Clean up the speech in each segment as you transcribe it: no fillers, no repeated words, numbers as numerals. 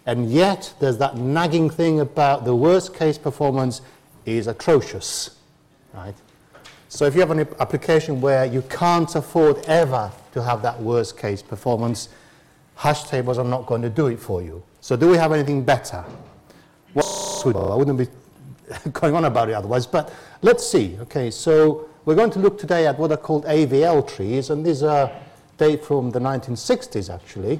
And yet, there's that nagging thing about the worst case performance is atrocious, right? So if you have an application where you can't afford ever to have that worst case performance, hash tables are not going to do it for you. So do we have anything better? Well, I wouldn't be going on about it otherwise, but let's see. Okay, so we're going to look today at what are called AVL trees, and these are date from the 1960s actually.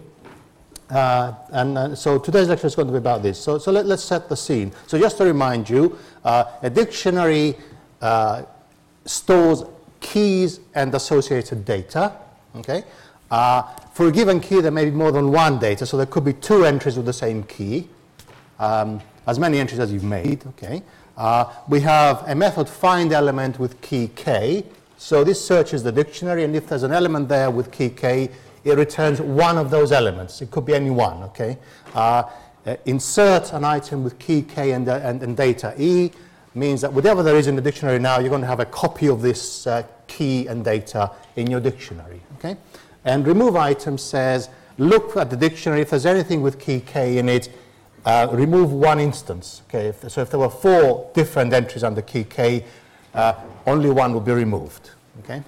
So today's lecture is going to be about this. So let's set the scene. So just to remind you, a dictionary stores keys and associated data. Okay, for a given key there may be more than one data, so there could be two entries with the same key, as many entries as you've made. Okay, we have a method find element with key k. So this searches the dictionary, and if there's an element there with key k, it returns one of those elements. It could be any one, okay? Insert an item with key k and data e means that whatever there is in the dictionary now, you're going to have a copy of this key and data in your dictionary, okay? And remove item says, look at the dictionary. If there's anything with key k in it, remove one instance, okay? So if there were 4 different entries under key k, only one will be removed, okay?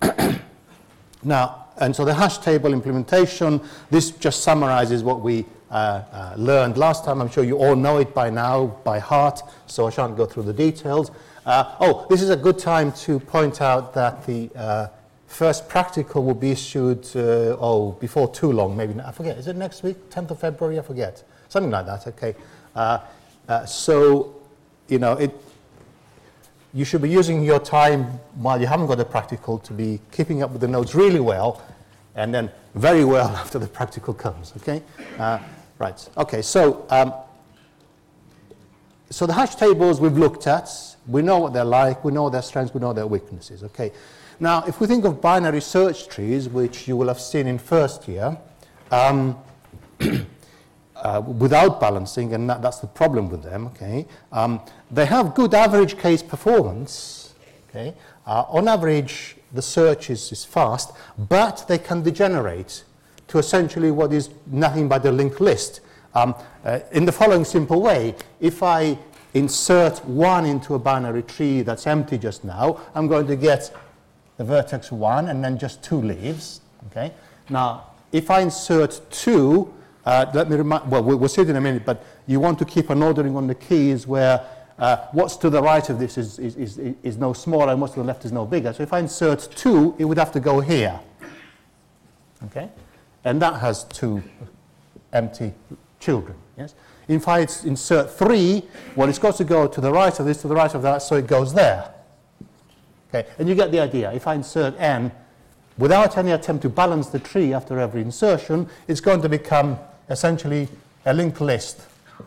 Now, and so the hash table implementation, this just summarizes what we learned last time. I'm sure you all know it by now, by heart, so I shan't go through the details. This is a good time to point out that the first practical will be issued, before too long, maybe, I forget, is it next week, 10th of February, I forget. Something like that, okay. You should be using your time while you haven't got a practical to be keeping up with the notes really well, and then very well after the practical comes, okay? Right, okay, so the hash tables we've looked at, we know what they're like, we know their strengths, we know their weaknesses, okay? Now, if we think of binary search trees, which you will have seen in first year, without balancing, and that's the problem with them, okay? They have good average case performance, okay? On average, the search is fast, but they can degenerate to essentially what is nothing but a linked list. In the following simple way, if I insert 1 into a binary tree that's empty just now, I'm going to get the vertex 1 and then just 2 leaves, okay? Now, if I insert 2, let me remind, well, we'll see it in a minute, but you want to keep an ordering on the keys where what's to the right of this is no smaller and what's to the left is no bigger. So if I insert 2, it would have to go here, okay? And that has 2 empty children, yes? If I insert 3, well, it's got to go to the right of this, to the right of that, so it goes there, okay? And you get the idea. If I insert n, without any attempt to balance the tree after every insertion, it's going to become essentially a linked list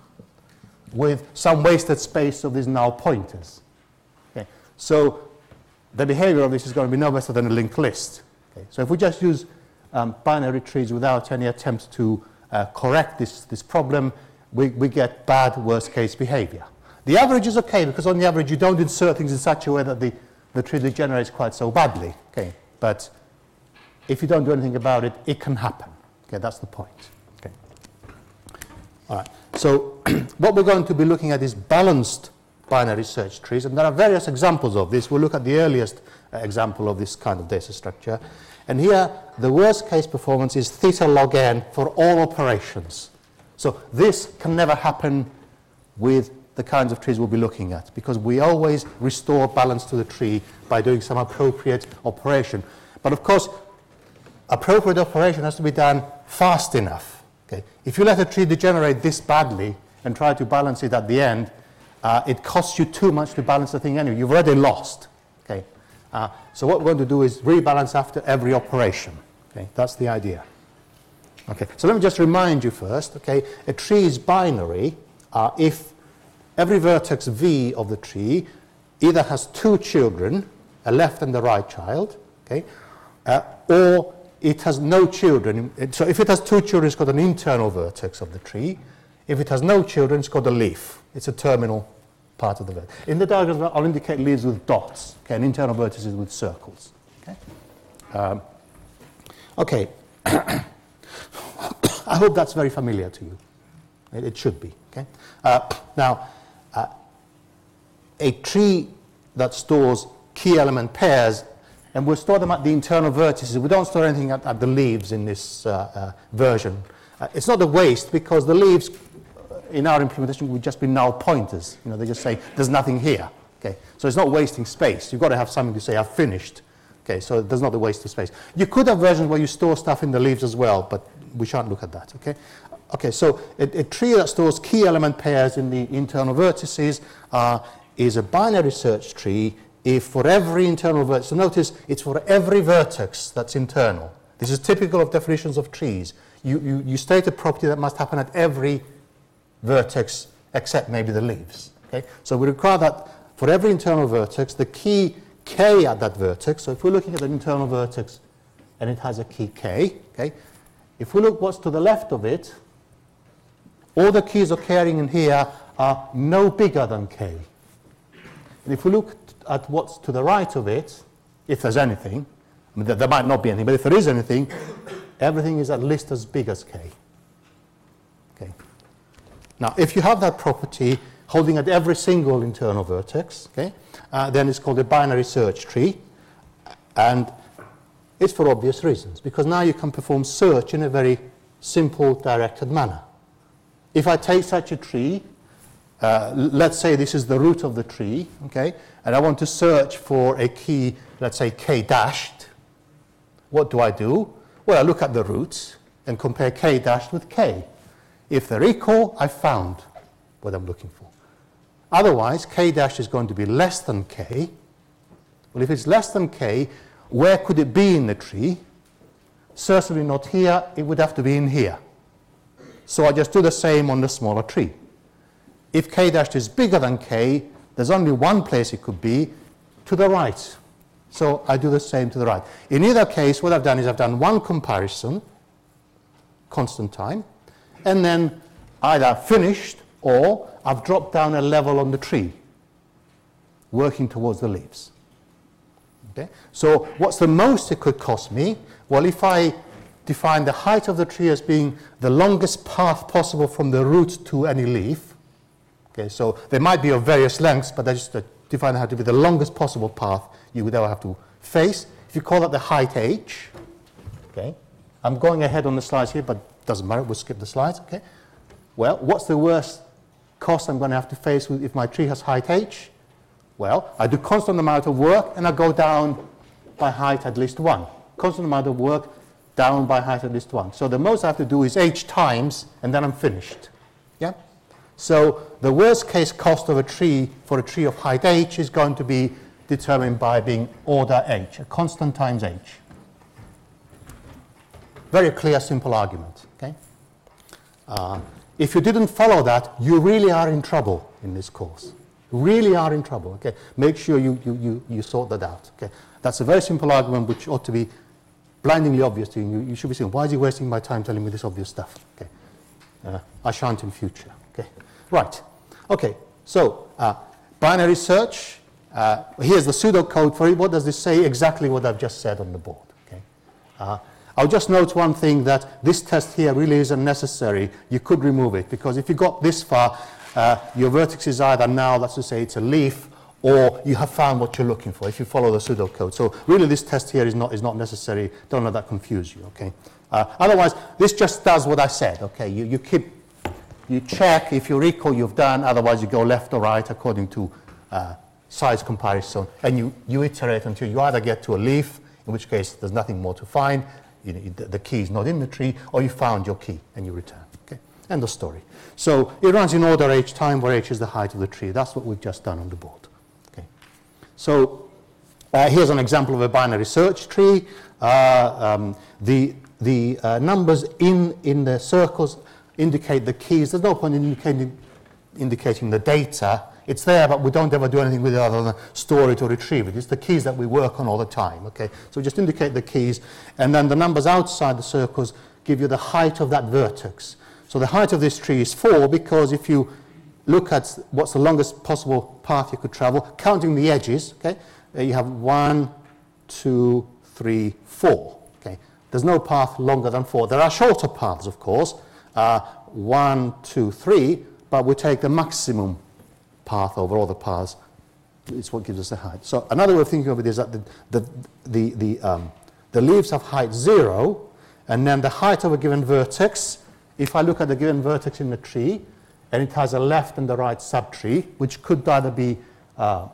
with some wasted space of these null pointers. Okay. So the behavior of this is going to be no better than a linked list. Okay. So if we just use binary trees without any attempt to correct this problem, we get bad worst case behavior. The average is okay, because on the average you don't insert things in such a way that the tree degenerates quite so badly. Okay. But if you don't do anything about it, it can happen. Okay, that's the point. Okay. All right. So what we're going to be looking at is balanced binary search trees, and there are various examples of this. We'll look at the earliest example of this kind of data structure. And here, the worst case performance is theta log n for all operations. So this can never happen with the kinds of trees we'll be looking at, because we always restore balance to the tree by doing some appropriate operation. But of course, appropriate operation has to be done fast enough. Okay? If you let a tree degenerate this badly and try to balance it at the end, it costs you too much to balance the thing anyway. You've already lost. Okay? So what we're going to do is rebalance after every operation. Okay? That's the idea. Okay. So let me just remind you first. Okay? A tree is binary if every vertex v of the tree either has 2 children, a left and a right child, okay, or it has no children. So if it has 2 children, it's got an internal vertex of the tree. If it has no children, it's called a leaf. It's a terminal part of the vertex. In the diagram, I'll indicate leaves with dots, okay, and internal vertices with circles. Okay. I hope that's very familiar to you. It should be. Okay. Now, a tree that stores key element pairs, and we'll store them at the internal vertices. We don't store anything at the leaves in this version. It's not a waste because the leaves in our implementation would just be null pointers. You know, they just say there's nothing here. Okay, so it's not wasting space. You've got to have something to say I've finished. Okay, so there's not a waste of space. You could have versions where you store stuff in the leaves as well, but we shan't look at that. Okay, okay. So a tree that stores key element pairs in the internal vertices is a binary search tree if for every internal vertex. So notice it's for every vertex that's internal. This is typical of definitions of trees. You state a property that must happen at every vertex except maybe the leaves. Okay, so we require that for every internal vertex, the key k at that vertex. So if we're looking at an internal vertex and it has a key k, okay, if we look what's to the left of it, all the keys occurring in here are no bigger than k. And if we look at what's to the right of it, if there's anything, I mean, there might not be anything, but if there is anything, everything is at least as big as k. Okay. Now, if you have that property holding at every single internal vertex, okay, then it's called a binary search tree, and it's for obvious reasons, because now you can perform search in a very simple, directed manner. If I take such a tree, let's say this is the root of the tree, okay, and I want to search for a key, let's say k dashed, what do I do? Well, I look at the roots and compare k dashed with k. If they're equal, I've found what I'm looking for. Otherwise, k dash is going to be less than k. Well, if it's less than k, where could it be in the tree? Certainly not here, it would have to be in here. So I just do the same on the smaller tree. If k dash is bigger than k, there's only one place it could be, to the right. So I do the same to the right. In either case, what I've done is I've done one comparison, constant time, and then either finished or I've dropped down a level on the tree, working towards the leaves. Okay? So what's the most it could cost me? Well, if I define the height of the tree as being the longest path possible from the root to any leaf, okay, so they might be of various lengths, but I just define how to be the longest possible path you would ever have to face. If you call that the height h, okay, I'm going ahead on the slides here, but doesn't matter, we'll skip the slides, okay. Well, what's the worst cost I'm going to have to face with if my tree has height h? Well, I do constant amount of work and I go down by height at least 1. Constant amount of work down by height at least 1. So the most I have to do is h times and then I'm finished. Yeah? So the worst case cost of a tree for a tree of height h is going to be determined by being order h, a constant times h. Very clear, simple argument. Okay? If you didn't follow that, you really are in trouble in this course. Really are in trouble. Okay? Make sure you sort that out. Okay? That's a very simple argument which ought to be blindingly obvious to you. You should be saying, why is he wasting my time telling me this obvious stuff? Okay? I shan't in future. Okay? Right. Okay. So binary search. Here's the pseudocode for it. What does this say? Exactly what I've just said on the board. Okay? I'll just note one thing, that this test here really isn't necessary. You could remove it, because if you got this far, your vertex is either now, let's just say it's a leaf, or you have found what you're looking for if you follow the pseudocode. So really this test here is not necessary. Don't let that confuse you. Okay? Otherwise, this just does what I said. Okay? You check if you're equal, you've done. Otherwise, you go left or right according to size comparison, and you iterate until you either get to a leaf, in which case there's nothing more to find. The key is not in the tree, or you found your key and you return. Okay? End of story. So it runs in order h time, where h is the height of the tree. That's what we've just done on the board. Okay? So here's an example of a binary search tree. The numbers in the circles indicate the keys. There's no point in indicating the data. It's there, but we don't ever do anything with it other than store it or retrieve it. It's the keys that we work on all the time. Okay? So just indicate the keys, and then the numbers outside the circles give you the height of that vertex. So the height of this tree is 4, because if you look at what's the longest possible path you could travel, counting the edges, okay, you have 1, 2, 3, 4. Okay? There's no path longer than 4. There are shorter paths, of course. 1, 2, 3, but we take the maximum path over all the paths. It's what gives us the height. So another way of thinking of it is that the leaves have height 0, and then the height of a given vertex, if I look at the given vertex in the tree, and it has a left and the right subtree, which could either be a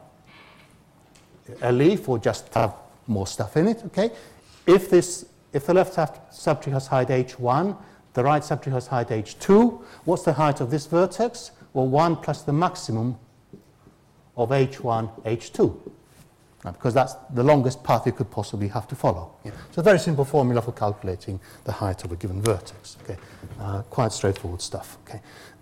leaf or just have more stuff in it, okay? If the left subtree has height h1, the right subtree has height h2, what's the height of this vertex? Well, 1 plus the maximum of h1, h2, because that's the longest path you could possibly have to follow. Yeah. So a very simple formula for calculating the height of a given vertex. Okay, quite straightforward stuff. Okay.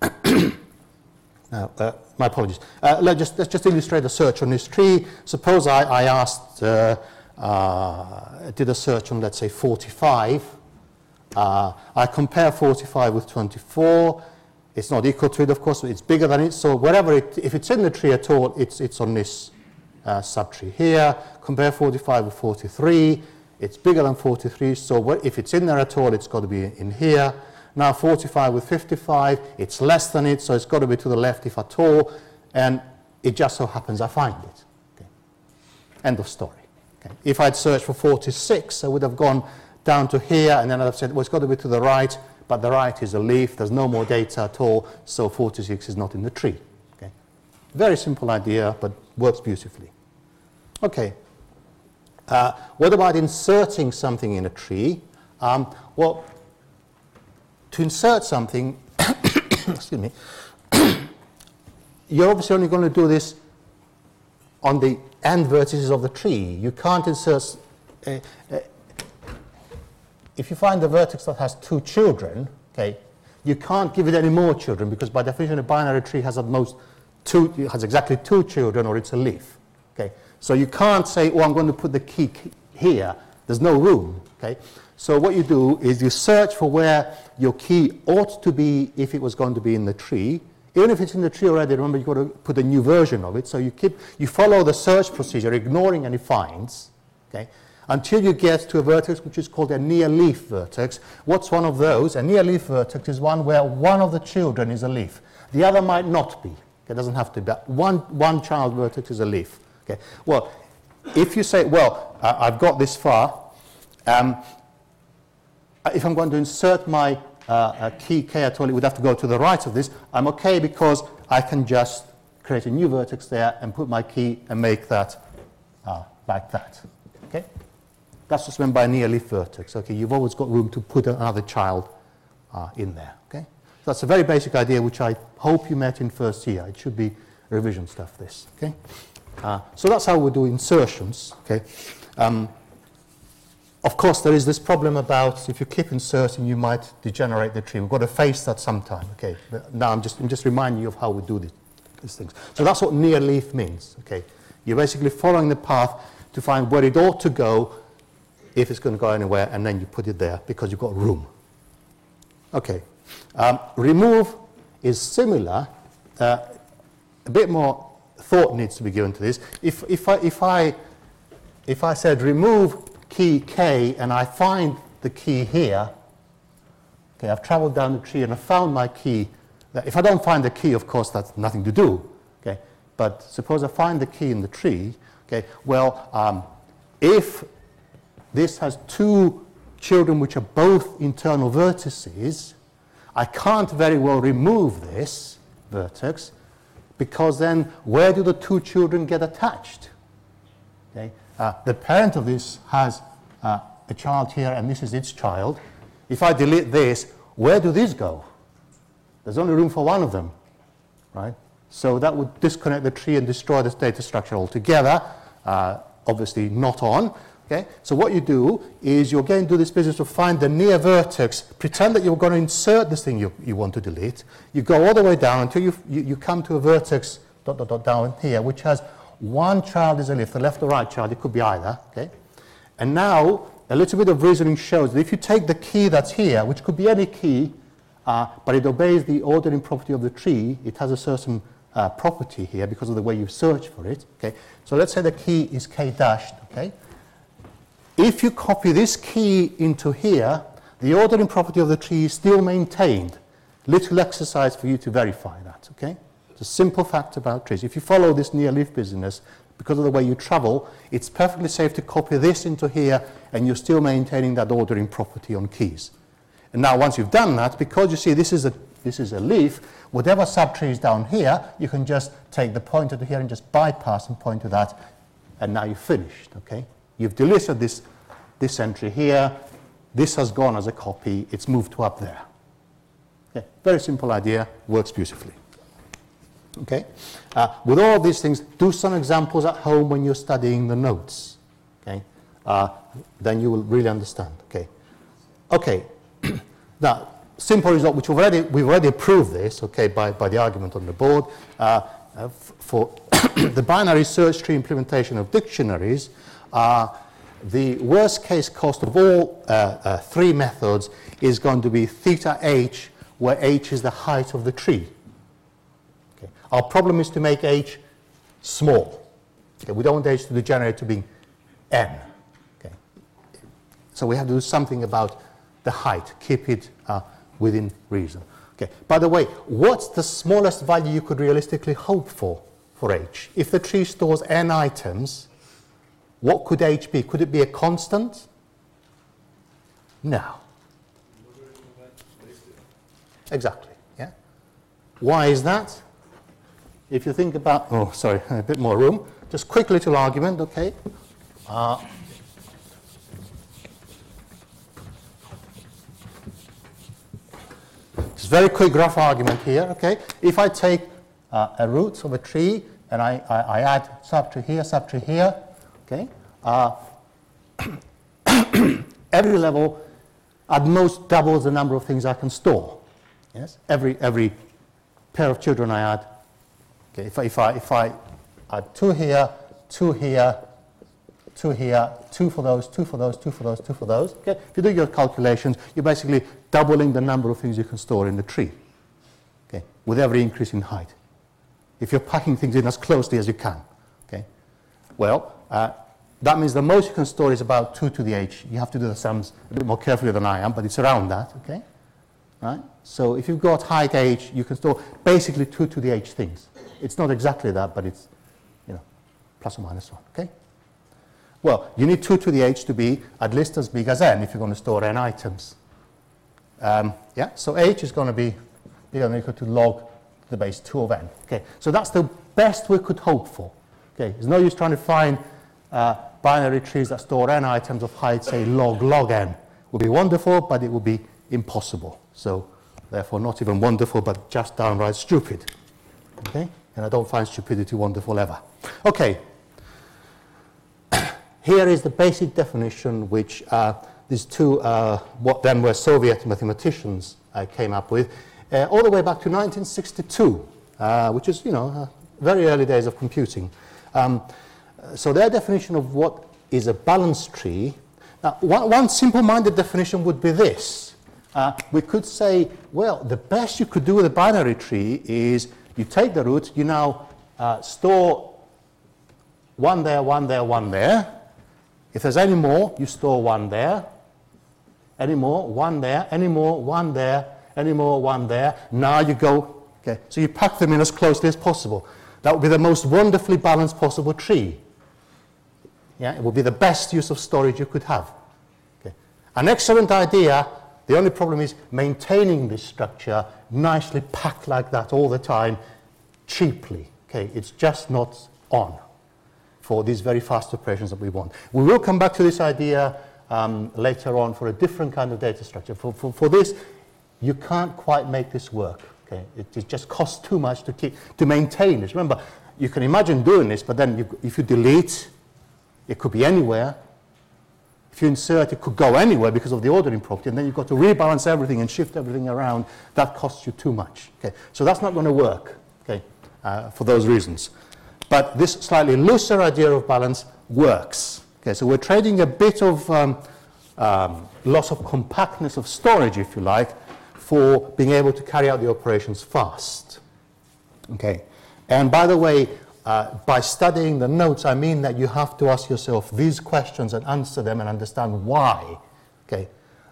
Now, my apologies. Let's just illustrate a search on this tree. Suppose I asked, did a search on, let's say, 45. I compare 45 with 24. It's not equal to it, of course, but it's bigger than it. So wherever if it's in the tree at all, it's on this subtree here. Compare 45 with 43. It's bigger than 43. So if it's in there at all, it's got to be in here. Now 45 with 55, it's less than it, so it's got to be to the left if at all. And it just so happens I find it. Okay. End of story. Okay. If I'd searched for 46, I would have gone down to here, and then I'd have said, well, it's got to be to the right. But the right is a leaf, there's no more data at all, so 46 is not in the tree. Okay? Very simple idea, but works beautifully. Okay. What about inserting something in a tree? Well, to insert something, excuse me, you're obviously only going to do this on the end vertices of the tree. You can't insert... if you find a vertex that has 2 children, okay, you can't give it any more children, because by definition a binary tree has at most it has exactly 2 children, or it's a leaf. Okay, so you can't say, oh, I'm going to put the key here. There's no room. Okay, so what you do is you search for where your key ought to be if it was going to be in the tree. Even if it's in the tree already, remember you've got to put a new version of it. So you follow the search procedure, ignoring any finds. Okay, until you get to a vertex which is called a near leaf vertex. What's one of those? A near leaf vertex is one where one of the children is a leaf. The other might not be. It doesn't have to be. But one child vertex is a leaf. Okay. Well, if you say, well, I've got this far, if I'm going to insert my key k at all, it would have to go to the right of this. I'm okay because I can just create a new vertex there and put my key and make that like that. Okay. That's what's meant by a near leaf vertex. Okay, you've always got room to put another child in there. Okay, so that's a very basic idea which I hope you met in first year. It should be revision stuff. This. Okay, so that's how we do insertions. Okay, of course there is this problem about if you keep inserting, you might degenerate the tree. We've got to face that sometime. Okay, but now I'm just reminding you of how we do these things. So that's what near leaf means. Okay, you're basically following the path to find where it ought to go, if it's going to go anywhere, and then you put it there because you've got room. Okay. Remove is similar. A bit more thought needs to be given to this. If I said remove key k and I find the key here, okay, I've traveled down the tree and I found my key. If I don't find the key, of course, that's nothing to do. Okay. But suppose I find the key in the tree. Okay. Well, if this has 2 children which are both internal vertices, I can't very well remove this vertex, because then where do the 2 children get attached? Okay? The parent of this has a child here, and this is its child. If I delete this, where do these go? There's only room for one of them, right? So that would disconnect the tree and destroy this data structure altogether. Obviously not on. Okay, so what you do is you're going to do this business to find the near vertex, pretend that you're going to insert this thing you want to delete. You go all the way down until you come to a vertex down here, which has 1 child is a leaf, the left or right child, it could be either. Okay, and now a little bit of reasoning shows that if you take the key that's here, which could be any key, but it obeys the ordering property of the tree, it has a certain property here because of the way you search for it. Okay, so let's say the key is k dashed. Okay. If you copy this key into here, the ordering property of the tree is still maintained. Little exercise for you to verify that, okay? It's a simple fact about trees. If you follow this near leaf business, because of the way you travel, it's perfectly safe to copy this into here, and you're still maintaining that ordering property on keys. And now once you've done that, because you see this is a leaf, whatever subtree is down here, you can just take the pointer to here and just bypass and point to that, and now you've finished, okay? You've deleted this entry here, this has gone as a copy, it's moved to up there. Okay? Very simple idea, works beautifully. Okay? With all these things, do some examples at home when you're studying the notes. Okay? Then you will really understand. Okay? Okay. Now, simple result, which we've already proved this, okay, by the argument on the board. For the binary search tree implementation of dictionaries, the worst case cost of all three methods is going to be theta h, where h is the height of the tree. Okay. Our problem is to make h small. Okay. We don't want h to degenerate to being n. Okay. So we have to do something about the height, keep it within reason. Okay. By the way, what's the smallest value you could realistically hope for h? If the tree stores n items, what could h be? Could it be a constant? No. Exactly. Yeah. Why is that? If you think about, oh, sorry, a bit more room. Just quick little argument, okay? Just very quick graph argument here, okay? If I take a root of a tree and I add subtree here, okay? Every level at most doubles the number of things I can store. Yes, every pair of children I add. Okay, if I add 2 here, 2 here, 2 here, 2 for those, 2 for those, 2 for those, 2 for those. Okay, if you do your calculations, you're basically doubling the number of things you can store in the tree. Okay, with every increase in height. If you're packing things in as closely as you can. Okay, well. That means the most you can store is about 2 to the h. You have to do the sums a bit more carefully than I am, but it's around that, okay? Right? So if you've got height h, you can store basically 2 to the h things. It's not exactly that, but it's, you know, plus or minus 1, okay? Well, you need 2 to the h to be at least as big as n if you're going to store n items. Yeah, so h is going to be bigger than or equal to log to the base 2 of n. Okay, so that's the best we could hope for. Okay, there's no use trying to find binary trees that store n items of height, say log n. Would be wonderful, but it would be impossible. So, therefore, not even wonderful, but just downright stupid. Okay, and I don't find stupidity wonderful ever. Okay, here is the basic definition which these two, what then were Soviet mathematicians came up with, all the way back to 1962, which is, you know, very early days of computing. So their definition of what is a balanced tree, now one simple-minded definition would be this. We could say, well, the best you could do with a binary tree is you take the root, you now store 1 there, 1 there, 1 there. If there's any more, you store 1 there, any more, 1 there, any more, 1 there, any more, 1 there. Now you go, okay, so you pack them in as closely as possible. That would be the most wonderfully balanced possible tree. Yeah, it would be the best use of storage you could have. Okay. An excellent idea. The only problem is maintaining this structure nicely packed like that all the time, cheaply. Okay, it's just not on for these very fast operations that we want. We will come back to this idea later on for a different kind of data structure. For this, you can't quite make this work. Okay, it just costs too much to maintain this. Remember, you can imagine doing this, but then if you delete, it could be anywhere. If you insert, it could go anywhere because of the ordering property, and then you've got to rebalance everything and shift everything around. That costs you too much. Okay, so that's not going to work. Okay, for those reasons. But this slightly looser idea of balance works. Okay, so we're trading a bit of loss of compactness of storage, if you like, for being able to carry out the operations fast. Okay, and by the way, by studying the notes, I mean that you have to ask yourself these questions and answer them and understand why. Okay,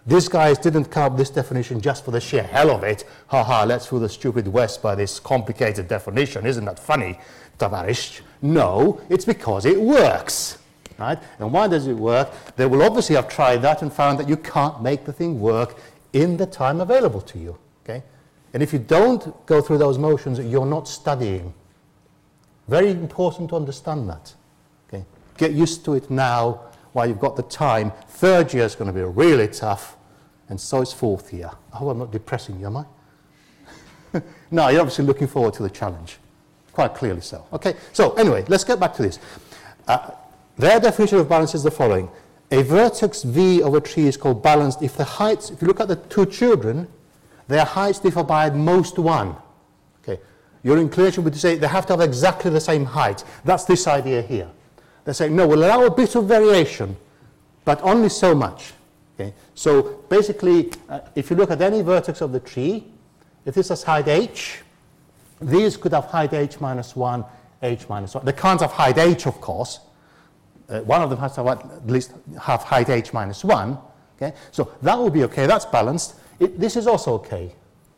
These guys didn't come up with this definition just for the sheer hell of it. Let's fool the stupid West by this complicated definition. Isn't that funny, Tavarish? No, it's because it works. Right? And why does it work? They will obviously have tried that and found that you can't make the thing work in the time available to you. Okay? And if you don't go through those motions, you're not studying. Very important to understand that. Okay? Get used to it now while you've got the time. Third year is going to be really tough, and so is fourth year. I hope I'm not depressing you, am I? No, you're obviously looking forward to the challenge. Quite clearly so. Okay, so anyway, let's get back to this. Their definition of balance is the following. A vertex V of a tree is called balanced if the heights, if you look at the two children, their heights differ by at most one. Okay. Your inclination would be to say they have to have exactly the same height. That's this idea here. They're saying, no, we'll allow a bit of variation, but only so much. Okay. So basically, if you look at any vertex of the tree, if this has height h, these could have height h minus 1, h minus 1. They can't have height h, of course. One of them has to have at least have height h minus 1. Okay? So that will be okay. That's balanced. This is also okay.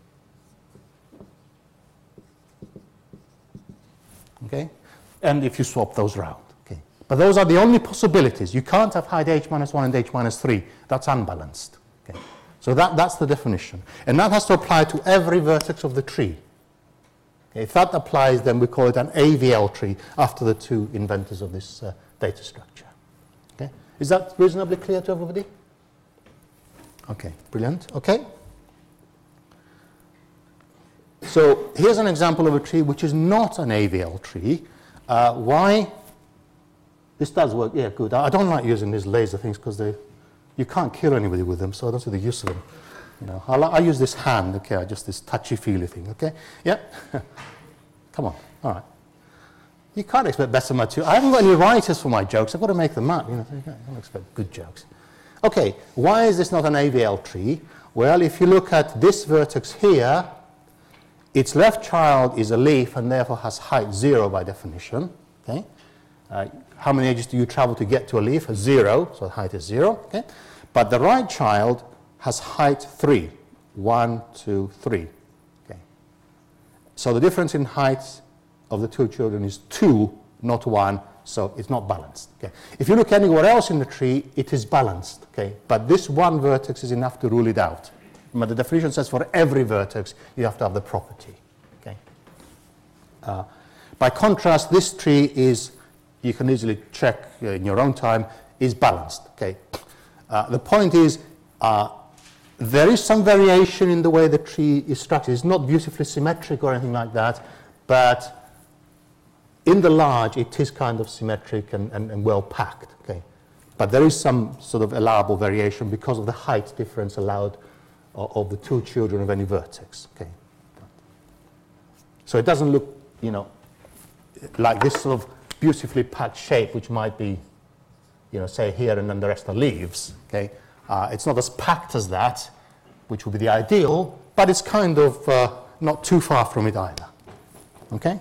Okay? And if you swap those round. Okay? But those are the only possibilities. You can't have height h minus 1 and h minus 3. That's unbalanced. Okay? So that's the definition. And that has to apply to every vertex of the tree. Okay? If that applies, then we call it an AVL tree after the two inventors of this data structure. Okay? Is that reasonably clear to everybody? Okay, brilliant. Okay. So here's an example of a tree which is not an AVL tree. Why? This does work. Yeah, good. I don't like using these laser things because you can't kill anybody with them, so I don't see the use of them. You know, I use this hand. Okay, just this touchy-feely thing. Okay. Yeah. Come on. All right. You can't expect better material. I haven't got any writers for my jokes. I've got to make them up. You know, you can't expect good jokes. Okay, why is this not an AVL tree? Well, if you look at this vertex here, its left child is a leaf and therefore has height 0 by definition. Okay, how many edges do you travel to get to a leaf? 0, so height is 0. Okay, but the right child has height 3. 1, 2, 3. Okay, so the difference in heights of the two children is 2, not 1, so it's not balanced. Okay. If you look anywhere else in the tree, it is balanced. Okay. But this one vertex is enough to rule it out. But the definition says for every vertex, you have to have the property. Okay. By contrast, this tree is, you can easily check in your own time, is balanced. Okay. The point is, there is some variation in the way the tree is structured. It's not beautifully symmetric or anything like that, but in the large, it is kind of symmetric and well packed. Okay, but there is some sort of allowable variation because of the height difference allowed of the two children of any vertex. Okay, so it doesn't look, you know, like this sort of beautifully packed shape, which might be, you know, say here and then the rest are leaves. Okay, it's not as packed as that, which would be the ideal, but it's kind of not too far from it either. Okay.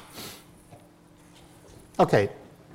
Okay.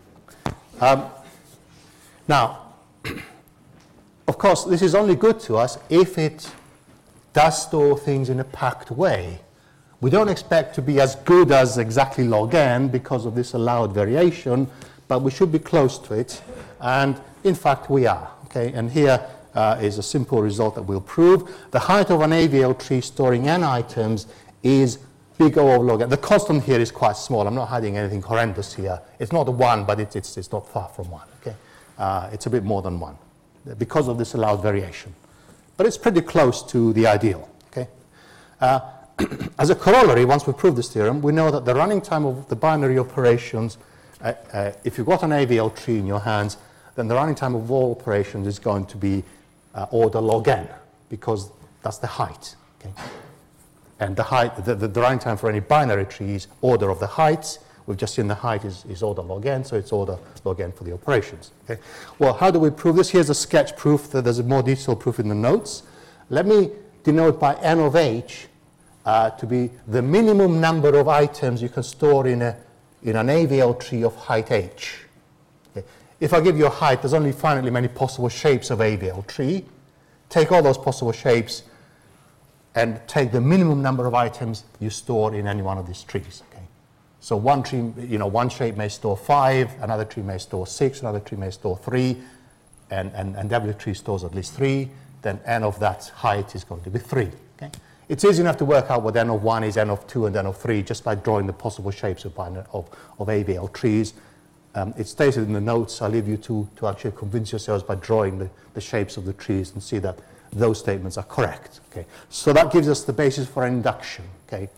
Now, of course, this is only good to us if it does store things in a packed way. We don't expect to be as good as exactly log n because of this allowed variation, but we should be close to it, and in fact we are. Okay, and here is a simple result that we'll prove. The height of an AVL tree storing n items is big O of log n. The constant here is quite small. I'm not hiding anything horrendous here. It's not a 1, but it's not far from 1. Okay, it's a bit more than 1 because of this allowed variation. But it's pretty close to the ideal. Okay. As a corollary, once we prove this theorem, we know that the running time of the binary operations, if you've got an AVL tree in your hands, then the running time of all operations is going to be order log n, because that's the height. Okay. And the height, the running time for any binary tree is order of the heights. We've just seen the height is order log n, so it's order log n for the operations. Okay. Well, how do we prove this? Here's a sketch proof. There's a more detailed proof in the notes. Let me denote by n of h to be the minimum number of items you can store in an AVL tree of height h. Okay. If I give you a height, there's only finitely many possible shapes of AVL tree. take all those possible shapes and take the minimum number of items you store in any one of these trees. Okay? So one tree, one shape may store 5, another tree may store 6, another tree may store 3, and every tree stores at least 3, then n of that height is going to be 3. Okay? It's easy enough to work out what n of 1 is, n of 2, and n of 3 just by drawing the possible shapes of AVL trees. It's stated in the notes. I'll leave you to actually convince yourselves by drawing the shapes of the trees and see that those statements are correct. Okay? So that gives us the basis for induction. Okay?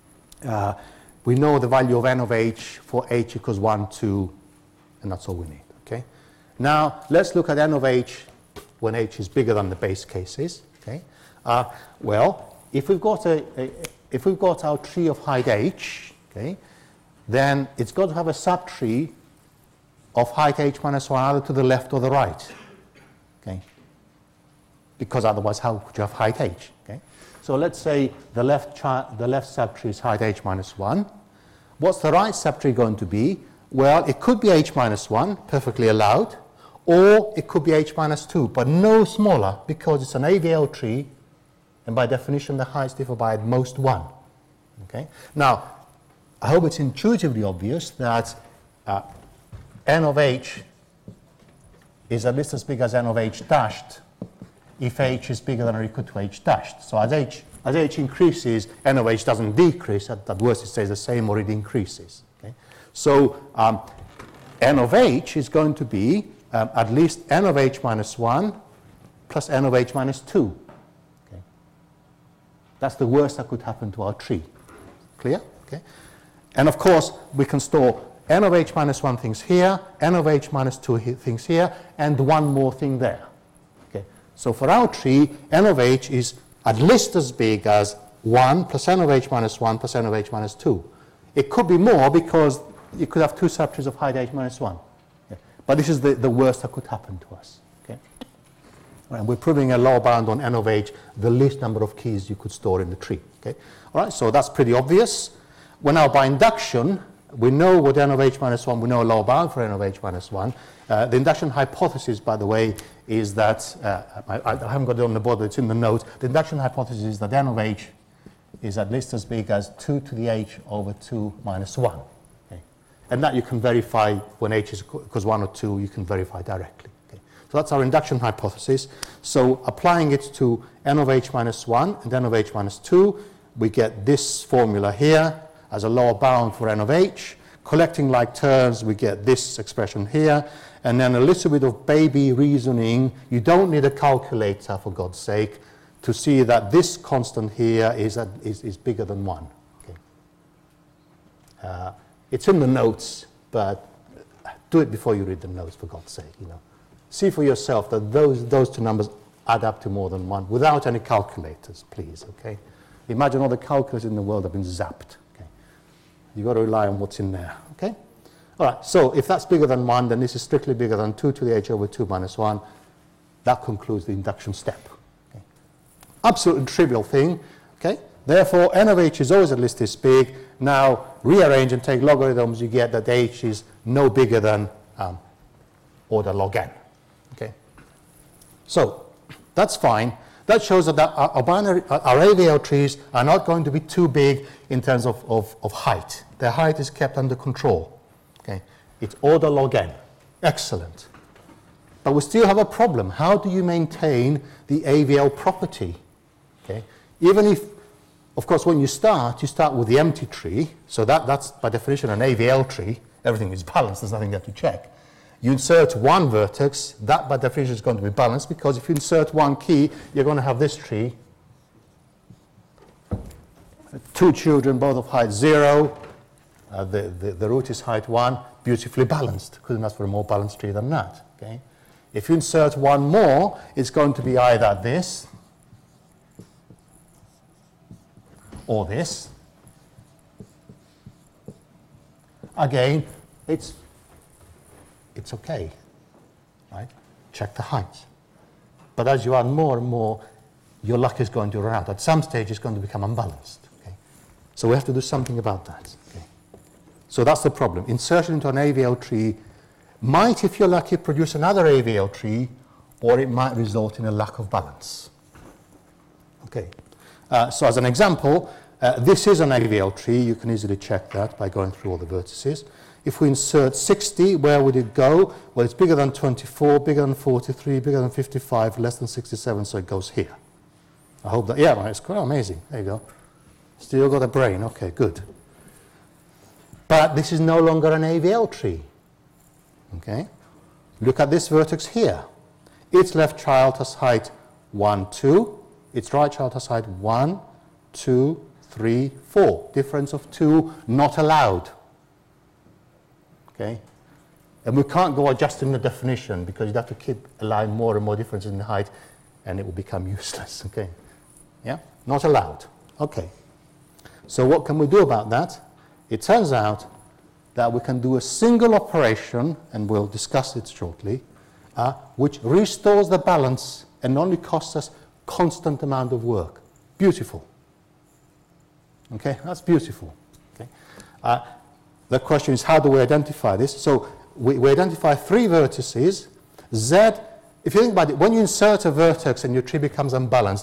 We know the value of n of h for h equals 1, 2, and that's all we need. Okay? Now, let's look at n of h when h is bigger than the base cases. Okay? Well, if we've got our tree of height h, okay, then it's got to have a subtree of height h minus 1 either to the left or the right. Okay? Because otherwise, how could you have height h? Okay? So let's say the left subtree is height h minus 1. What's the right subtree going to be? Well, it could be h minus 1, perfectly allowed, or it could be h minus 2, but no smaller because it's an AVL tree, and by definition, the heights differ by at most 1. Okay? Now, I hope it's intuitively obvious that n of h is at least as big as n of h dashed if h is bigger than or equal to h dashed. So as h increases, n of h doesn't decrease. At worst, it stays the same or it increases. Okay? So n of h is going to be at least n of h minus 1 plus n of h minus 2. Okay? That's the worst that could happen to our tree. Clear? Okay? And of course, we can store n of h minus 1 things here, n of h minus 2 things here, and one more thing there. Okay? So for our tree, n of h is at least as big as 1 plus n of h minus 1 plus n of h minus 2. It could be more because you could have 2 subtrees of height h minus 1. Okay? But this is the worst that could happen to us. Okay? And we're proving a lower bound on n of h, the least number of keys you could store in the tree. Okay? All right, so that's pretty obvious. Well, now by induction, we know what n of h minus 1, we know a lower bound for n of h minus 1. The induction hypothesis, by the way, is that, I haven't got it on the board, but it's in the notes. The induction hypothesis is that n of h is at least as big as 2 to the h over 2 minus 1. Okay? And that you can verify when h is equals 1 or 2, you can verify directly. Okay? So that's our induction hypothesis. So applying it to n of h minus 1 and n of h minus 2, we get this formula here as a lower bound for n of h. Collecting like terms, we get this expression here. And then a little bit of baby reasoning. You don't need a calculator, for God's sake, to see that this constant here is bigger than 1. Okay. It's in the notes, but do it before you read the notes, for God's sake. See for yourself that those two numbers add up to more than 1 without any calculators, please. Okay. Imagine all the calculators in the world have been zapped. You've got to rely on what's in there. Okay? All right, so if that's bigger than 1, then this is strictly bigger than 2 to the h over 2 minus 1. That concludes the induction step. Okay? Absolutely trivial thing. Okay? Therefore, n of h is always at least this big. Now, rearrange and take logarithms, you get that h is no bigger than order log n. Okay? So, that's fine. That shows that our AVL trees are not going to be too big in terms of height. Their height is kept under control. Okay? It's order log n. Excellent. But we still have a problem. How do you maintain the AVL property? Okay? Even if, of course, when you start with the empty tree. So that's by definition an AVL tree. Everything is balanced. There's nothing there to check. You insert one vertex, that by definition is going to be balanced, because if you insert one key, you're going to have this tree. 2 children, both of height 0. The root is height 1, beautifully balanced. Couldn't ask for a more balanced tree than that. Okay? If you insert one more, it's going to be either this or this. Again, it's okay, right? Check the height. But as you add more and more, your luck is going to run out. At some stage, it's going to become unbalanced. Okay? So we have to do something about that. Okay? So that's the problem. Insertion into an AVL tree might, if you're lucky, produce another AVL tree, or it might result in a lack of balance. Okay. So as an example, this is an AVL tree. You can easily check that by going through all the vertices. If we insert 60, where would it go? Well, it's bigger than 24, bigger than 43, bigger than 55, less than 67, so it goes here. I hope that, yeah, right, it's quite amazing. There you go. Still got a brain. Okay, good. But this is no longer an AVL tree. Okay? Look at this vertex here. Its left child has height 1, 2. Its right child has height 1, 2, 3, 4. Difference of 2, not allowed. Okay? And we can't go adjusting the definition because you'd have to keep allowing more and more differences in the height and it will become useless. Okay? Yeah? Not allowed. Okay. So what can we do about that? It turns out that we can do a single operation, and we'll discuss it shortly, which restores the balance and only costs us constant amount of work. Beautiful. Okay, that's beautiful. Okay. The question is, how do we identify this? So we identify 3 vertices. Z, if you think about it, when you insert a vertex and your tree becomes unbalanced,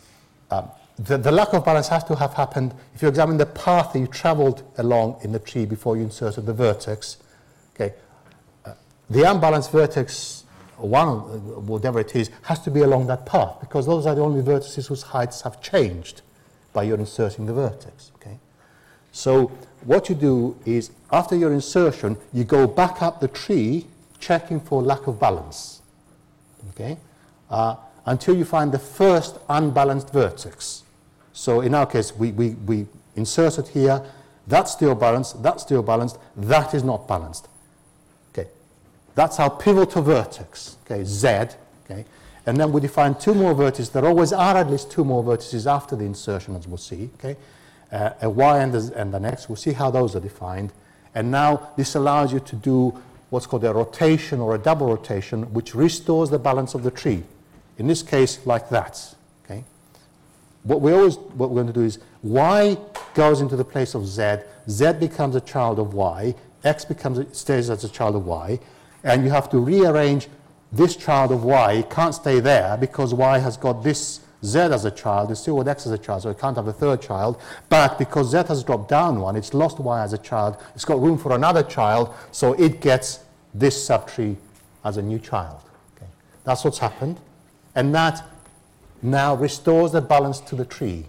the lack of balance has to have happened if you examine the path that you traveled along in the tree before you inserted the vertex. Okay, the unbalanced vertex, whatever it is, has to be along that path because those are the only vertices whose heights have changed by your inserting the vertex. Okay, so what you do is after your insertion, you go back up the tree checking for lack of balance. Okay, until you find the first unbalanced vertex. So in our case, we insert it here, that's still balanced, that is not balanced. Okay, that's our pivotal vertex, okay, Z, okay, and then we define 2 more vertices. There always are at least 2 more vertices after the insertion, as we'll see, okay, a Y and an X. We'll see how those are defined, and now this allows you to do what's called a rotation or a double rotation, which restores the balance of the tree. In this case, like that. Okay. What we're going to do is Y goes into the place of Z. Z becomes a child of Y. X stays as a child of Y, and you have to rearrange this child of Y. It can't stay there because Y has got this Z as a child. It's still got X as a child, so it can't have a third child. But because Z has dropped down 1, it's lost Y as a child. It's got room for another child, so it gets this subtree as a new child. Okay. That's what's happened. And that now restores the balance to the tree.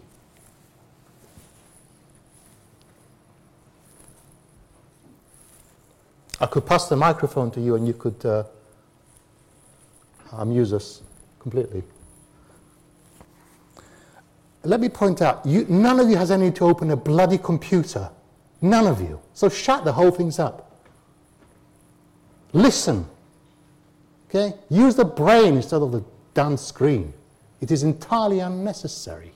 I could pass the microphone to you and you could amuse us completely. Let me point out, none of you has any need to open a bloody computer. None of you. So shut the whole thing up. Listen. Okay? Use the brain instead of the damn screen. It is entirely unnecessary.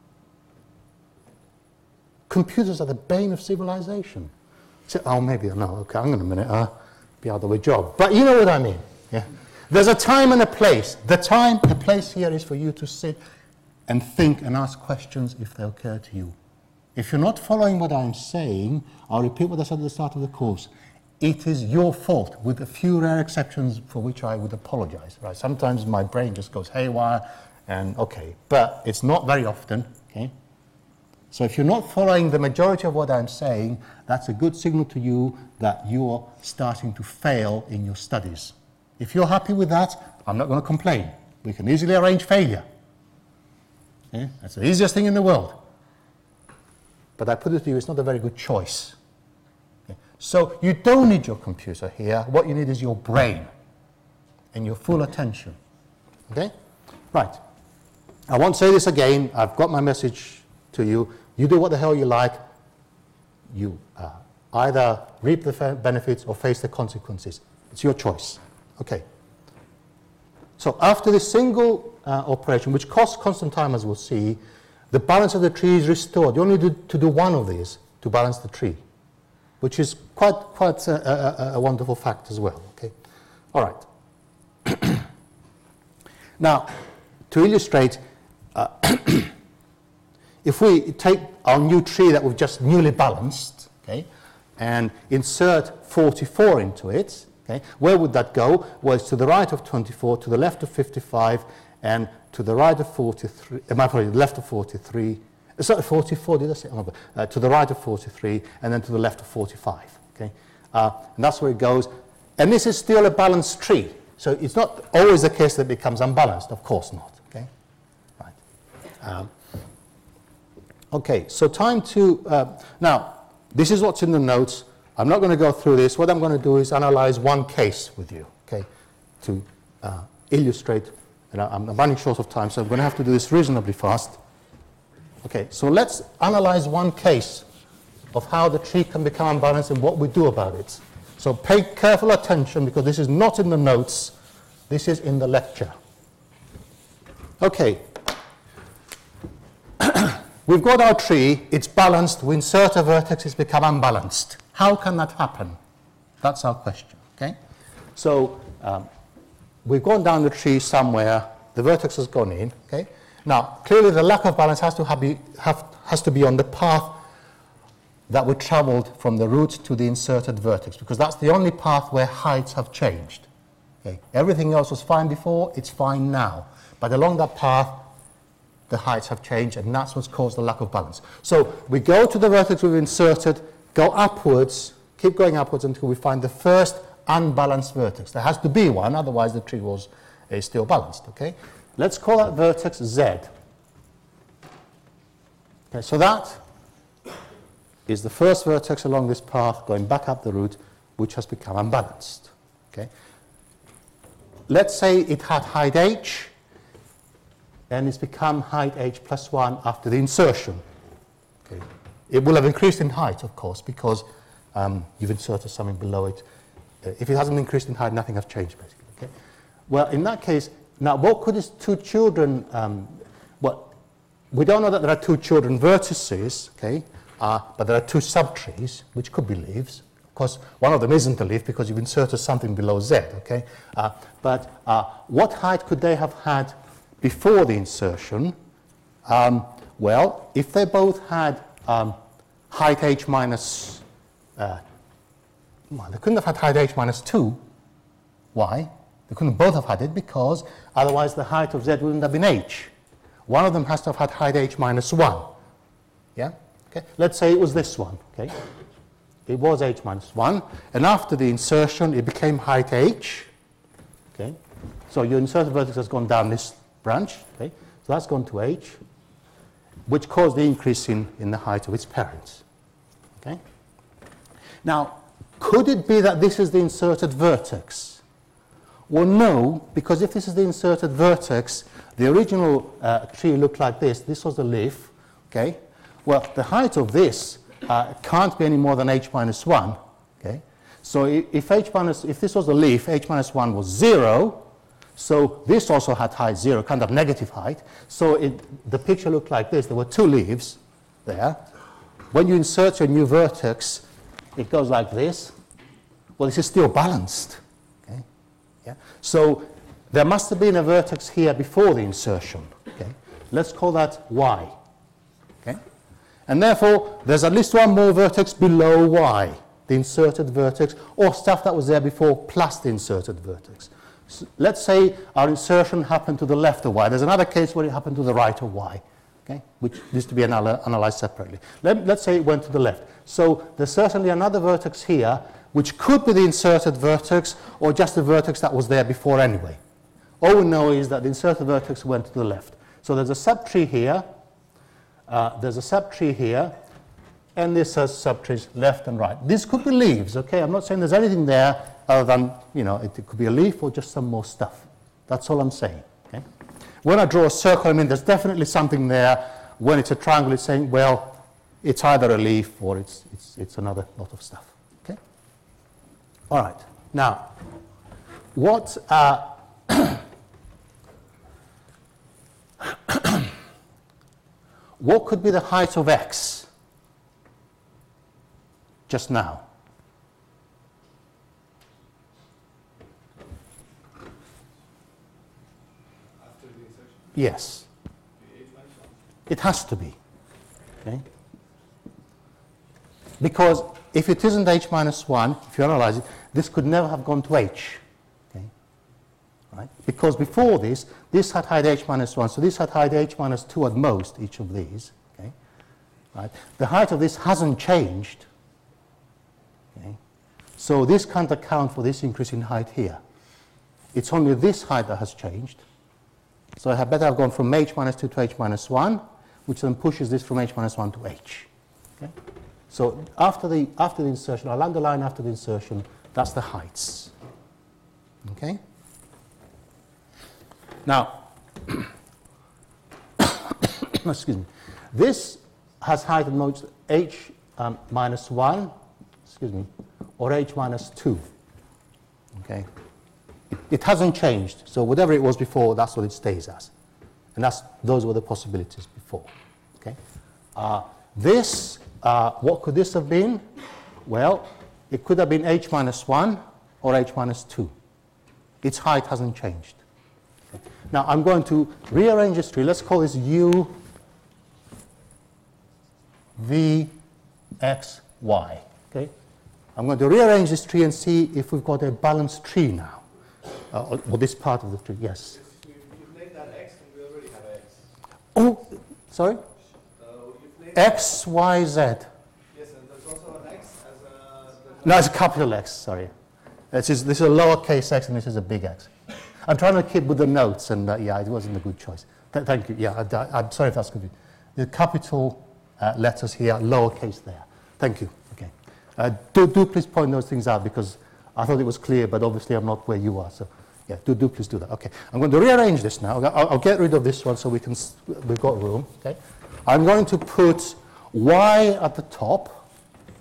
Computers are the bane of civilization. So, oh, maybe, no, okay, hang on a minute, be out of a job. But you know what I mean. Yeah? There's a time and a place. The place here is for you to sit and think and ask questions if they occur to you. If you're not following what I'm saying, I'll repeat what I said at the start of the course. It is your fault, with a few rare exceptions for which I would apologize. Right? Sometimes my brain just goes haywire, and okay, but it's not very often. Okay. So if you're not following the majority of what I'm saying, that's a good signal to you that you're starting to fail in your studies. If you're happy with that, I'm not going to complain. We can easily arrange failure. Okay? That's the easiest thing in the world. But I put it to you, it's not a very good choice. So you don't need your computer here. What you need is your brain and your full attention. Okay? Right. I won't say this again. I've got my message to you. You do what the hell you like. You either reap the benefits or face the consequences. It's your choice. Okay. So after this single operation, which costs constant time, as we'll see, the balance of the tree is restored. You only need to do one of these to balance the tree, which is quite a wonderful fact as well. Okay, all right. Now, to illustrate, if we take our new tree that we've just newly balanced, okay, and insert 44 into it, Okay? Where would that go? Well, it's to the right of 24, to the left of 55, and to the right of 43, left of 43, sorry, 44, did I say? Oh, to the right of 43, and then to the left of 45. Okay? And that's where it goes. And this is still a balanced tree. So it's not always the case that it becomes unbalanced. Of course not. Okay? Right. Okay, so time to... now, this is what's in the notes. I'm not going to go through this. What I'm going to do is analyze one case with you, okay, to illustrate. And I'm running short of time, so I'm going to have to do this reasonably fast. Okay, so let's analyze one case of how the tree can become unbalanced and what we do about it. So pay careful attention, because this is not in the notes. This is in the lecture. Okay. We've got our tree, it's balanced, we insert a vertex, it's become unbalanced. How can that happen? That's our question, okay? So we've gone down the tree somewhere, the vertex has gone in, okay? Now, clearly the lack of balance has to be on the path that we traveled from the root to the inserted vertex, because that's the only path where heights have changed. Okay? Everything else was fine before, it's fine now. But along that path, the heights have changed, and that's what's caused the lack of balance. So we go to the vertex we've inserted, go upwards, keep going upwards until we find the first unbalanced vertex. There has to be one, otherwise the tree is still balanced. Okay? Let's call that vertex Z. Okay, so that is the first vertex along this path going back up the root, which has become unbalanced. Okay? Let's say it had height h, and it's become height h plus 1 after the insertion. Okay. It will have increased in height, of course, because you've inserted something below it. If it hasn't increased in height, nothing has changed, basically. Okay. Well, in that case, now what could its two children, well, we don't know that there are two children vertices, okay, but there are two subtrees, which could be leaves. Of course, one of them isn't a leaf because you've inserted something below z, okay? But what height could they have had before the insertion? Well, if they both had height h minus, well, they couldn't have had height h minus 2. Why? They couldn't both have had it because otherwise the height of z wouldn't have been h. One of them has to have had height h minus 1. Yeah? Okay. Let's say it was this one. Okay? It was h minus 1. And after the insertion, it became height h. Okay? So your inserted vertex has gone down this branch. Okay? So that's gone to h, which caused the increase in the height of its parents. Okay? Now, could it be that this is the inserted vertex? Well, no, because if this is the inserted vertex, the original tree looked like this. This was the leaf. Okay? Well, the height of this can't be any more than h minus 1. Okay? So if this was the leaf, h minus 1 was 0. So this also had height 0, kind of negative height. So the picture looked like this. There were two leaves there. When you insert your new vertex, it goes like this. Well, this is still balanced. Okay? Yeah? So there must have been a vertex here before the insertion. Okay? Let's call that y. Okay? And therefore, there's at least one more vertex below y, the inserted vertex, or stuff that was there before plus the inserted vertex. So let's say our insertion happened to the left of y. There's another case where it happened to the right of y, okay, which needs to be analyzed separately. Let's say it went to the left. So there's certainly another vertex here, which could be the inserted vertex or just the vertex that was there before anyway. All we know is that the inserted vertex went to the left. So there's a subtree here, and this has subtrees left and right. This could be leaves, okay? I'm not saying there's anything there other than, you know, it could be a leaf or just some more stuff. That's all I'm saying, okay? When I draw a circle, I mean there's definitely something there. When it's a triangle, it's saying, well, it's either a leaf or it's another lot of stuff, okay? All right. Now, what what could be the height of x just now? After the insertion? Yes. It has to be. Okay? Because if it isn't h minus 1, if you analyze it, this could never have gone to h. Okay? Right? Because before this had height h minus 1, so this had height h minus 2 at most, each of these. Okay? Right? The height of this hasn't changed. Okay? So this can't account for this increase in height here. It's only this height that has changed. So I had better have gone from h minus 2 to h minus 1, which then pushes this from h minus 1 to h. Okay? So after the insertion, I'll underline after the insertion, that's the heights. Okay? Now, excuse me, this has height at most h minus 1, excuse me, or h minus 2. Okay? It hasn't changed, so whatever it was before, that's what it stays as. And those were the possibilities before. Okay? What could this have been? Well, it could have been h minus 1 or h minus 2. Its height hasn't changed. Okay. Now, I'm going to rearrange this tree. Let's call this u, v, x, y. Okay? I'm going to rearrange this tree and see if we've got a balanced tree now. Or this part of the tree, yes. You've named that x, and we already have x. Oh, sorry? You've named X, Y, Z. Yes, and there's also an x as a... No, it's a capital X, sorry. This is a lowercase x and this is a big X. I'm trying to keep with the notes, and yeah, it wasn't a good choice. Thank you. Yeah, I'm sorry if that's confusing. The capital letters here, lowercase there. Thank you. Okay. Do please point those things out, because I thought it was clear, but obviously I'm not where you are. So yeah, do please do that. Okay. I'm going to rearrange this now. I'll get rid of this one so we've got room. Okay. I'm going to put y at the top.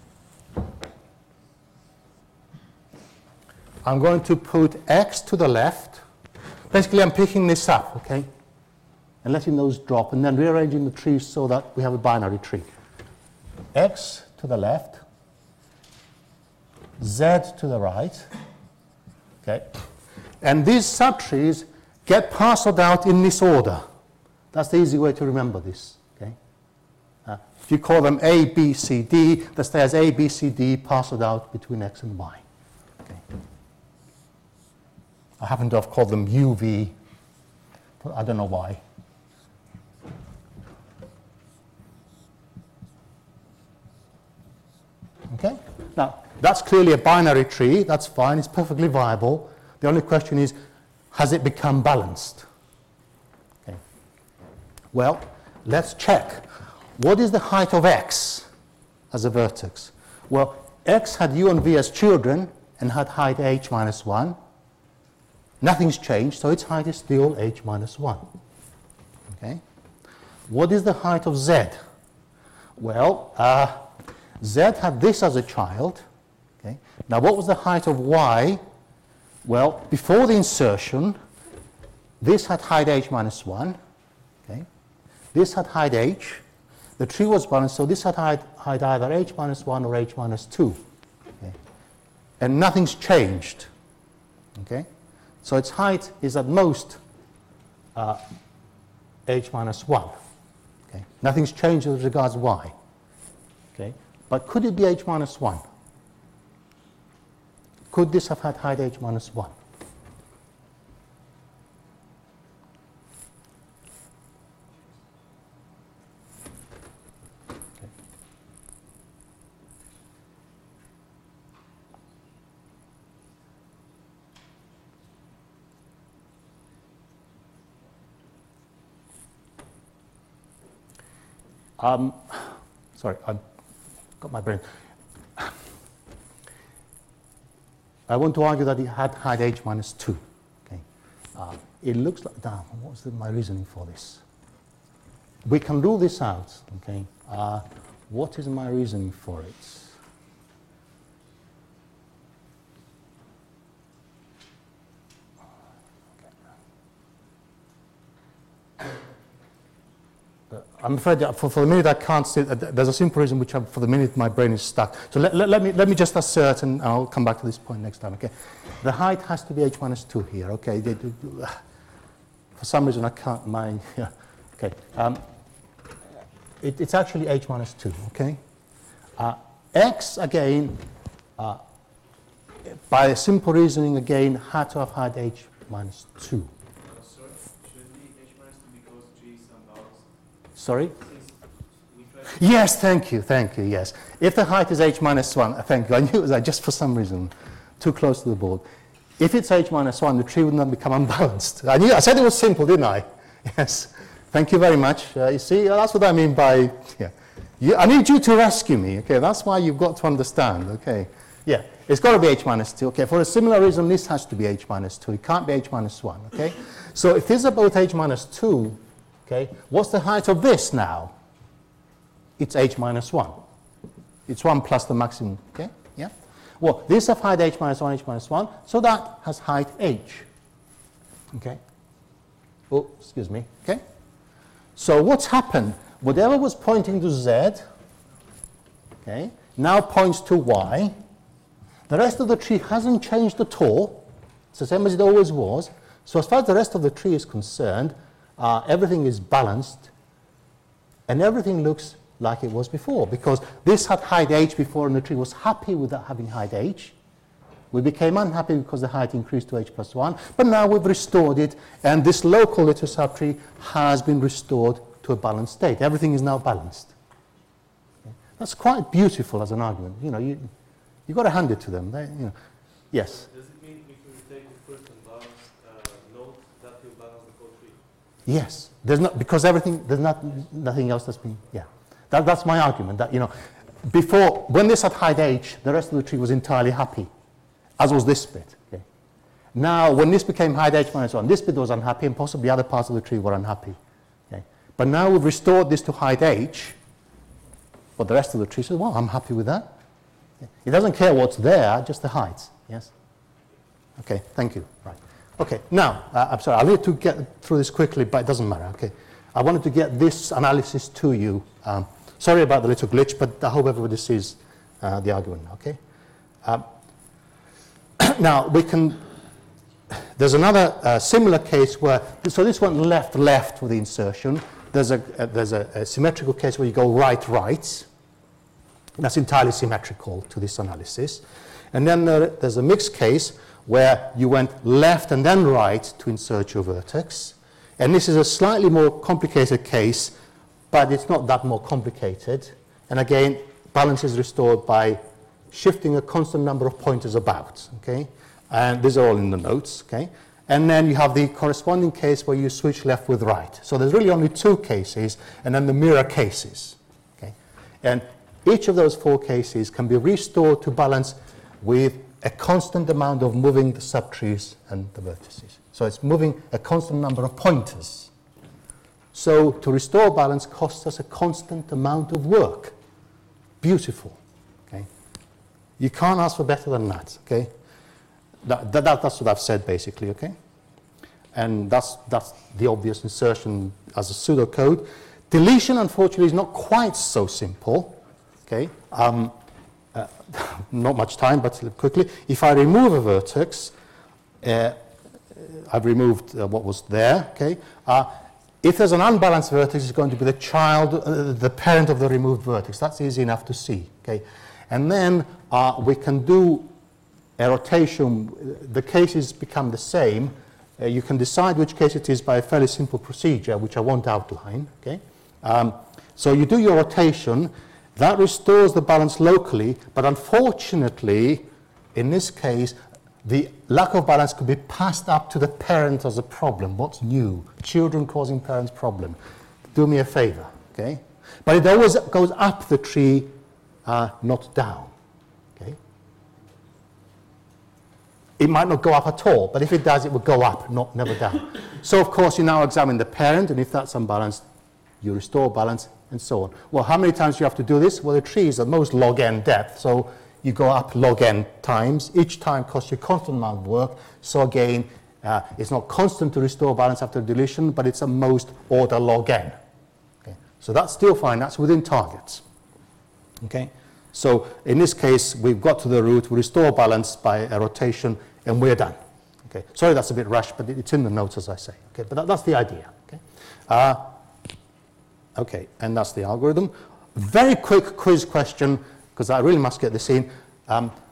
I'm going to put x to the left. Basically, I'm picking this up, okay, and letting those drop, and then rearranging the trees so that we have a binary tree. X to the left, Z to the right, okay, and these subtrees get parceled out in this order. That's the easy way to remember this, okay. If you call them A, B, C, D, they stay as A, B, C, D parceled out between X and Y. Okay. I happen to have called them UV, but I don't know why. Okay? Now, that's clearly a binary tree. That's fine. It's perfectly viable. The only question is, has it become balanced? Okay. Well, let's check. What is the height of X as a vertex? Well, X had U and V as children and had height H minus 1. Nothing's changed, so its height is still h minus 1. Okay? What is the height of z? Well, z had this as a child. Okay? Now, what was the height of y? Well, before the insertion, this had height h minus 1. Okay? This had height h. The tree was balanced, so this had height either h minus 1 or h minus 2. Okay? And nothing's changed. Okay? So its height is at most h minus 1. Okay? Nothing's changed with regards to y. Okay? But could it be h minus 1? Could this have had height h minus 1? Sorry, I've got my brain. I want to argue that it had height h minus 2. Okay. It looks like, what was my reasoning for this? We can rule this out. Okay. What is my reasoning for it? I'm afraid for the minute I can't say. There's a simple reason which for the minute my brain is stuck. So let me just assert, and I'll come back to this point next time. Okay, the height has to be h minus 2 here. Okay, for some reason I can't. Okay, it's actually h minus 2. Okay, x again by simple reasoning again, had to have had h minus 2. Sorry, should it be h minus 2 because g is unbalanced? Sorry? Since we tried to Yes, thank you, yes. If the height is h minus 1, thank you, I knew it was just for some reason too close to the board. If it's h minus 1, the tree would not become unbalanced. I said it was simple, didn't I? Yes. Thank you very much. You see, that's what I mean by, I need you to rescue me, okay? That's why you've got to understand, okay? Yeah, it's got to be h minus 2, okay? For a similar reason, this has to be h minus 2. It can't be h minus 1, okay? So if this is about h minus 2, okay, what's the height of this now? It's h minus 1. It's 1 plus the maximum, okay? Yeah? Well, this have height h minus 1, h minus 1, so that has height h, okay? Oh, excuse me, okay? So what's happened? Whatever was pointing to z, okay, now points to y. The rest of the tree hasn't changed at all. It's the same as it always was. So as far as the rest of the tree is concerned, everything is balanced and everything looks like it was before, because this had height h before and the tree was happy with that having height h. We became unhappy because the height increased to h plus 1, but now we've restored it, and this local little subtree has been restored to a balanced state. Everything is now balanced. Okay. That's quite beautiful as an argument. You know, you've got to hand it to them. Yes? Does it mean if we take the first unbalanced node, that will balance the whole tree? Yes. There's not, because everything, there's nothing else that's been, yeah. That's my argument, that, before, when this had height h, the rest of the tree was entirely happy, as was this bit. Okay. Now, when this became height h minus 1, this bit was unhappy, and possibly other parts of the tree were unhappy. Okay. But now we've restored this to height h, but the rest of the tree says, well, I'm happy with that. Okay. It doesn't care what's there, just the heights. Yes? Okay, thank you. Right. Okay, now, I'm sorry, I'll need to get through this quickly, but it doesn't matter. Okay. I wanted to get this analysis to you. Sorry about the little glitch, but I hope everybody sees the argument. Okay. Now, there's another similar case where, so this one left for the insertion. There's a symmetrical case where you go right. That's entirely symmetrical to this analysis. And then there's a mixed case where you went left and then right to insert your vertex. And this is a slightly more complicated case, but it's not that more complicated. And again, balance is restored by shifting a constant number of pointers about, okay? And these are all in the notes, okay? And then you have the corresponding case where you switch left with right. So there's really only two cases, and then the mirror cases, okay? And each of those four cases can be restored to balance with a constant amount of moving the subtrees and the vertices. So it's moving a constant number of pointers. So to restore balance costs us a constant amount of work. Beautiful. Okay? You can't ask for better than that. Okay? That's what I've said basically. Okay? And that's the obvious insertion as a pseudocode. Deletion, unfortunately, is not quite so simple. Okay? Not much time, but quickly. If I remove a vertex, I've removed what was there. Okay. If there's an unbalanced vertex, it's going to be the child, the parent of the removed vertex. That's easy enough to see. Okay. And then we can do a rotation. The cases become the same. You can decide which case it is by a fairly simple procedure, which I won't outline. Okay. So you do your rotation. That restores the balance locally, but unfortunately, in this case, the lack of balance could be passed up to the parent as a problem. What's new? Children causing parents problem. Do me a favor, okay? But it always goes up the tree, not down, okay? It might not go up at all, but if it does, it will go up, never down. So, of course, you now examine the parent, and if that's unbalanced, you restore balance, and so on. Well, how many times do you have to do this? Well, the tree is at most log n depth, so you go up log n times. Each time costs you a constant amount of work. So again, it's not constant to restore balance after deletion, but it's at most order log n. Okay? So that's still fine. That's within targets. Okay? So in this case, we've got to the root. We restore balance by a rotation, and we're done. Okay? Sorry, that's a bit rushed, but it's in the notes, as I say. Okay? But that's the idea. Okay? Okay, and that's the algorithm. Very quick quiz question, because I really must get this in.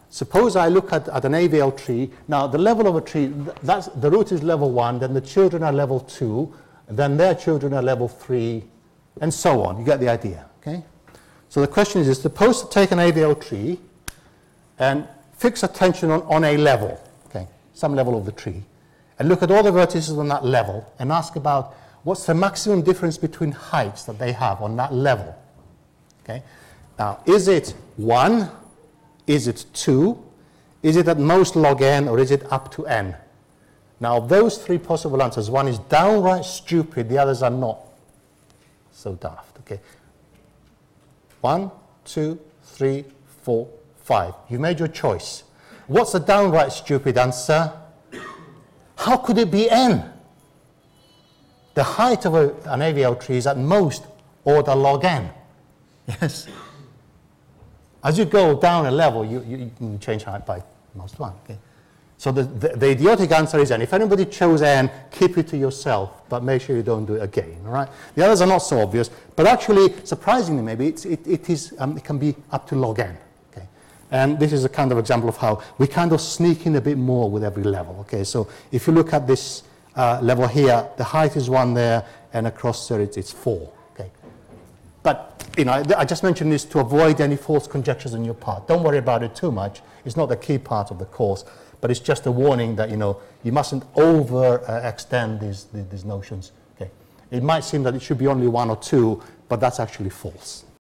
suppose I look at an AVL tree. Now, the level of a tree, that's, the root is level 1, then the children are level 2, then their children are level 3, and so on. You get the idea, okay? So the question is suppose to take an AVL tree and fix attention on a level, okay, some level of the tree, and look at all the vertices on that level and ask about what's the maximum difference between heights that they have on that level, okay? Now, is it 1? Is it 2? Is it at most log n, or is it up to n? Now, those 3 possible answers, one is downright stupid, the others are not so daft, okay? 1, 2, 3, 4, 5. You made your choice. What's the downright stupid answer? How could it be n? The height of an AVL tree is at most order log n. Yes. As you go down a level, you can change height by most 1. Okay? So the idiotic answer is n. If anybody chose n, keep it to yourself, but make sure you don't do it again. All right? The others are not so obvious, but actually, surprisingly, maybe it can be up to log n. Okay? And this is a kind of example of how we kind of sneak in a bit more with every level. Okay? So if you look at this level here, the height is 1 there, and across there it's 4. Okay? But I just mentioned this to avoid any false conjectures on your part. Don't worry about it too much. It's not the key part of the course, but it's just a warning that you mustn't extend these notions. Okay? It might seem that it should be only 1 or 2, but that's actually false.